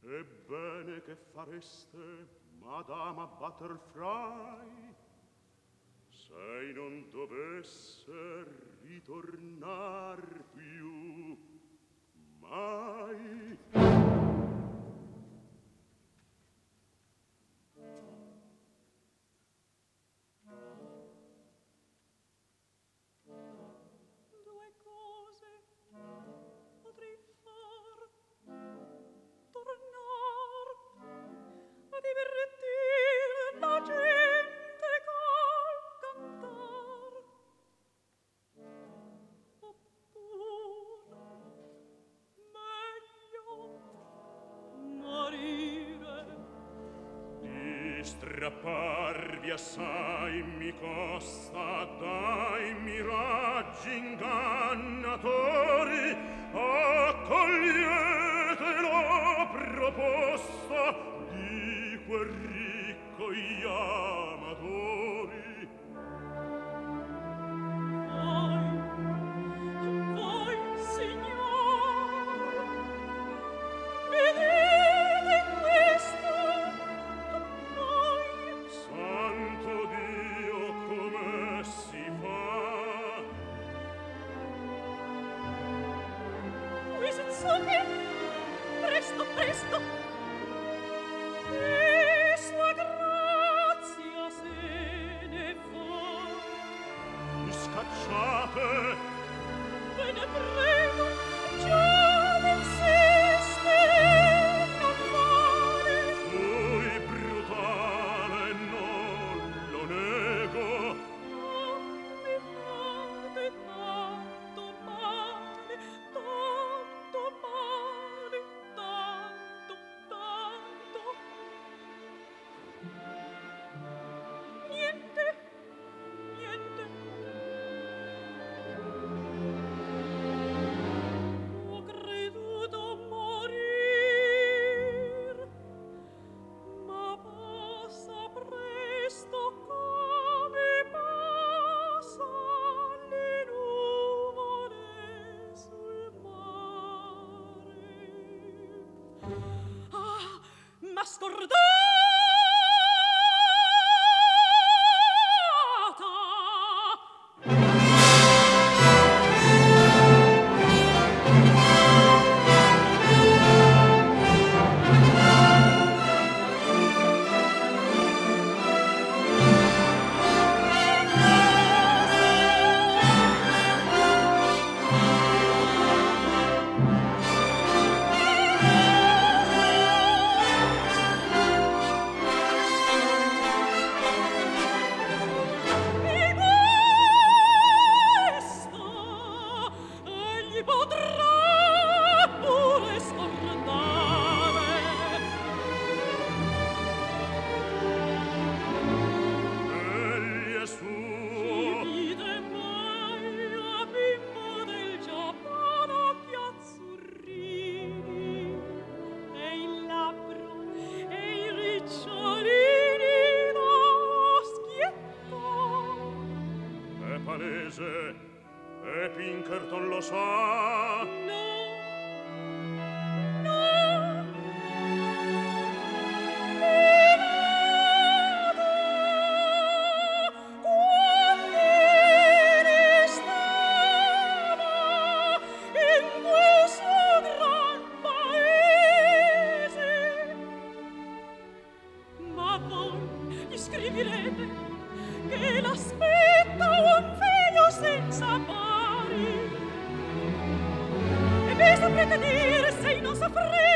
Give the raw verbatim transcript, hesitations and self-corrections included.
Ebbene, che fareste, Madama Butterfly, se non dovesse ritornar più mai? Due cose potrei far: tornar a divertir la gente col cantar, oppure meglio morire. Di strapparvi assai mi costa dai miraggi ingannatori, accogliete la proposta di quel ricco amatori. Voi, voi, signor, vedete questo a noi? Santo Dio, come si fa? Wisitsuke, presto, presto, e sua grazia se ne va. Mi scacciate? Ve ne prego, già insiste, non vale. Fui brutale, non lo nego. Oh, mi fate tanto male, tanto male, tanto, tanto. Niente, niente. Ho creduto morir, ma passa presto come passan le nuvole sul mare. Ah, m'ha scordata! E questo egli potrà pure scordare. Egli è suo. Si vide mai a bimbo del Giappone occhi azzurrini, e il labbro e i ricciolini da schietto. È palese, e Pinkerton lo sa. No, no, mi vado quand'eri stava in questo gran paese. Ma voi gli scriverete che l'aspetta un figlio senza pari, e vi saprete dire se non soffrire